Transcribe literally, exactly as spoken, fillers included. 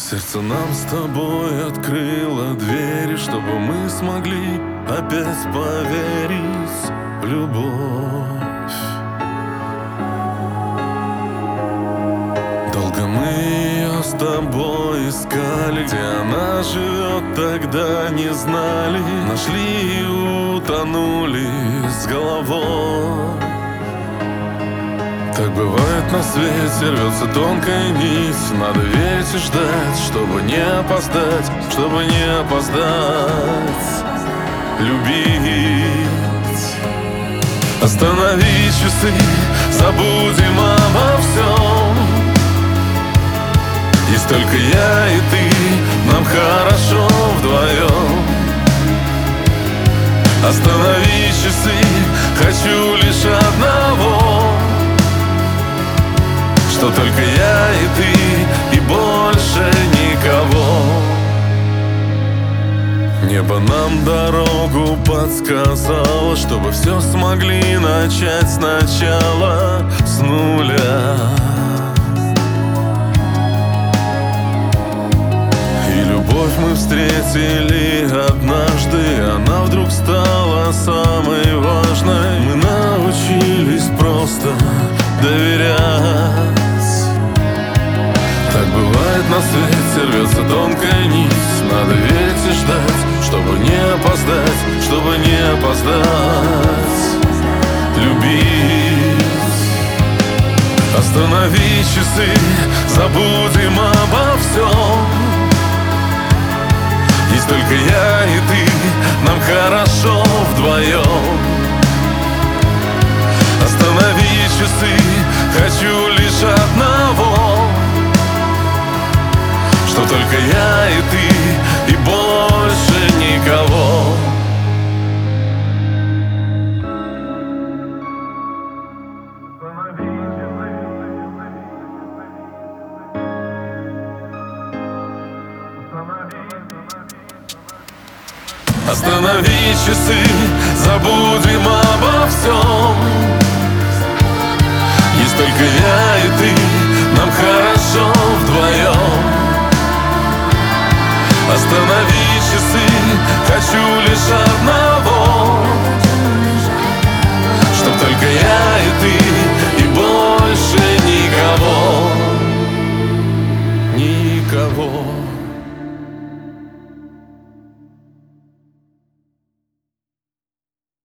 Сердце нам с тобой открыло двери, чтобы мы смогли опять поверить в любовь. Долго мы ее с тобой искали, где она живет, тогда не знали. Нашли и утонули с головой. Так бывает на свете, рвется тонкая нить. Надо верить и ждать, чтобы не опоздать, чтобы не опоздать. Любить. Останови часы, забудем обо всем. Есть только я и ты, нам хорошо вдвоем. Останови часы, хочу лишь одного, что только я и ты, и больше никого. Небо нам дорогу подсказало, чтобы все смогли начать сначала, с нуля. И любовь мы встретили однажды, она вдруг стала самой важной. Мы научились просто доверять. Так бывает на свете, рвется тонкая нить. Надо верить и ждать, чтобы не опоздать, чтобы не опоздать. Любить. Останови часы, забудем обо всем. Есть только я и ты, нам хорошо вдвоем. Останови часы, хочу лишь одного, что только я и ты, и больше никого. Останови часы, забудем обо всем. Есть только я и ты, нам хорошо вдвоем. Останови часы, хочу лишь одна.